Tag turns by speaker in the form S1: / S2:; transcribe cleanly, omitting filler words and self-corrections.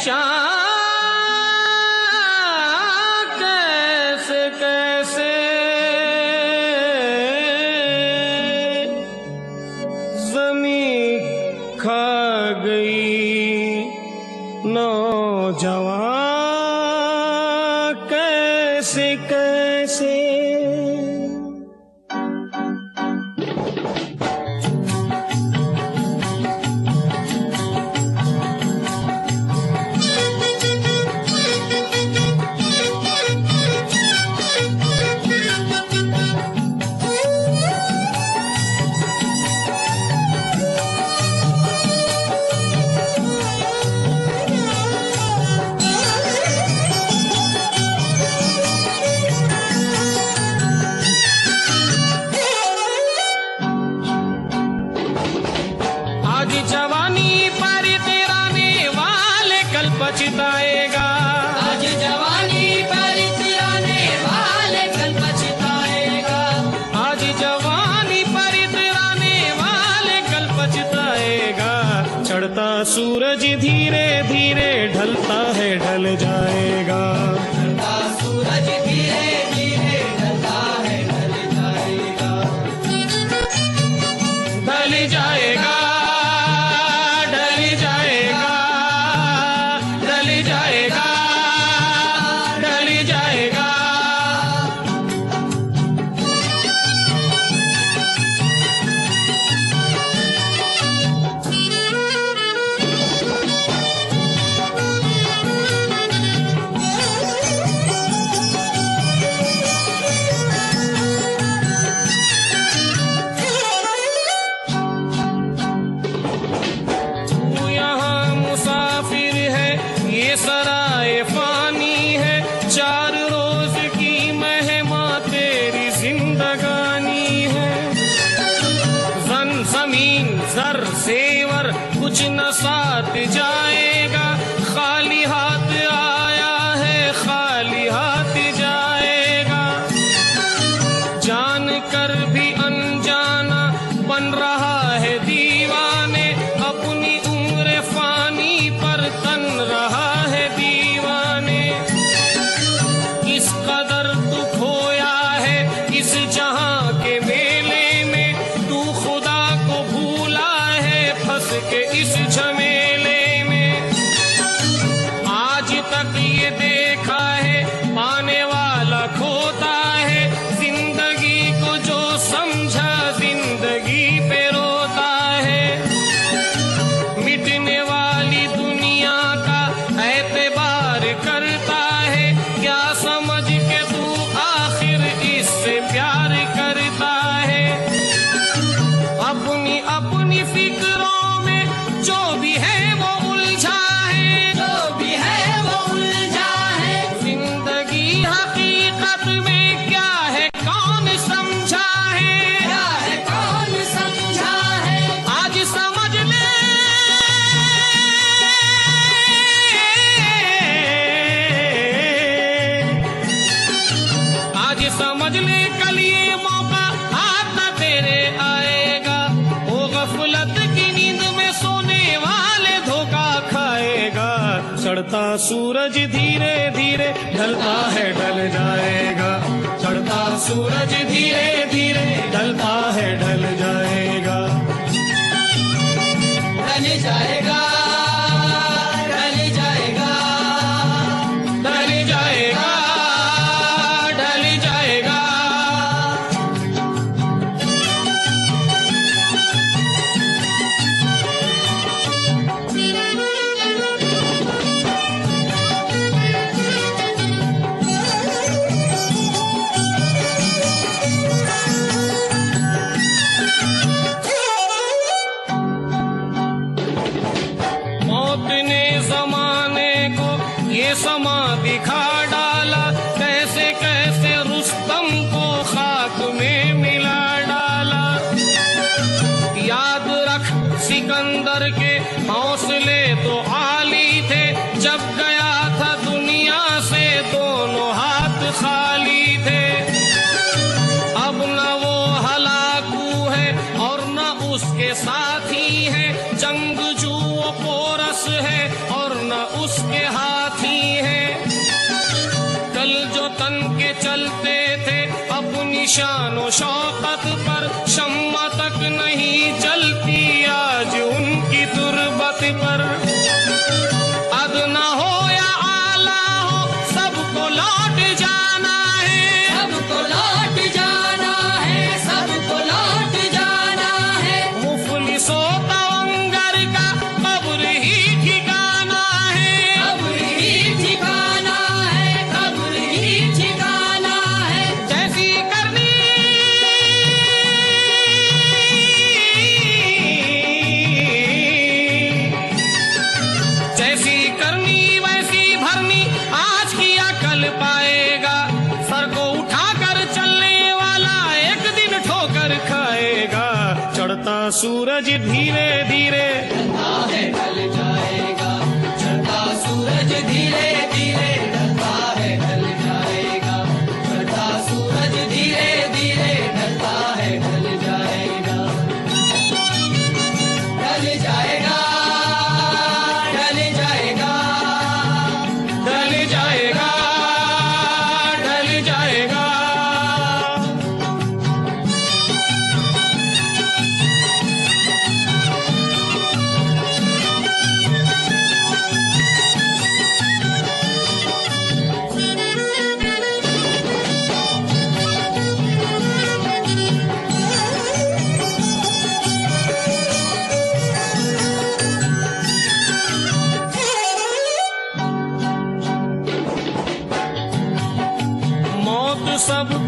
S1: शाह कैसे कैसे ज़मीं खा गई नौजवान कैसे कैसे। आज जवानी पर तिराने वाले कल पछताएगा।
S2: आज जवानी पर तिराने वाले कल पछताएगा।
S1: आज जवानी पर तिराने वाले कल पछताएगा। चढ़ता सूरज धीरे धीरे ढलता है ढल जाएगा।
S2: चढ़ता सूरज धीरे धीरे ढलता है ढल जाएगा।
S1: ढल जाएगा सराय फानी है, 4 रोज की मेहमा तेरी जिंदगानी है। जन जमीन जर सेवर कुछ न साथ जाएगा। खाली हाथ आया है खाली हाथ जाएगा। जान कर भी अनजाना बन रहा है दीवाने। अपनी उम्र फानी पर तन रहा है दीवाने। इस कदर तू खोया है इस जहां के मेले में। तू खुदा को भूला है फंस के इस झमेले में। आज तक ये देखा है पाने वाला खोता है। जिंदगी को जो समझा जिंदगी पे रोता है। मिटने वाली दुनिया का एतबार करता है। क्या समझ के तू आखिर इससे प्यार करता है। अपनी अपनी फिक्रों में जो भी है वो उलझा है।
S2: जो भी है वो उलझा है।
S1: जिंदगी हकीकत में क्या है कौन समझा है।
S2: क्या है कौन समझा है।
S1: आज समझ ले आज समझ ले कल ये मौका आता तेरे आएगा। वो गफलत की नींद में सोने वाले धोखा खाएगा। चढ़ता सूरज धीरे धीरे ढलता है ढल जाएगा। चढ़ता सूरज धीरे धीरे ढलता है ढल जाएगा।
S2: ढल जाएगा ढल जाएगा
S1: ढल जाएगा ढल जाएगा। मौत ने जमाने को ये समा दिखा डाला। कैसे कैसे रुस्तम को खाक में मिला डाला। याद रख सिकंदर के हौसले तो आली थे। जब गया था दुनिया से दोनों हाथ खाली थे। अब न वो हलाकू है और न उसके साथी है। जंगजू वो पोरस है और न उसके हाथी हैं। कल जो तन के चलते थे अपनी शानो शौकत पर, शम्मा तक नहीं चलती आज उनकी तुरबत पर। अदना हो या आला हो सबको लौट जाना है,
S2: सबको लौट जाना है, सबको लौट जाना है।
S1: मुफलिसो तवंगर का कब्र ही ठिकाना है,
S2: कब्र ही ठिकाना है, कब्र ही ठिकाना है।
S1: जैसी करनी जैसी करनी वैसी भरनी, आज किया कल पाएगा। सर को उठाकर चलने वाला एक दिन ठोकर खाएगा। चढ़ता सूरज धीरे धीरे
S2: ढलता है ढल जाएगा, चढ़ता सूरज धीरे धीरे ढलता है ढल जाएगा, चढ़ता सूरज धीरे धीरे ढलता है ढल जाएगा। ढल जाएगा, ढल जाएगा,
S1: ढल जाएगा, ढल जाएगा। मौत सब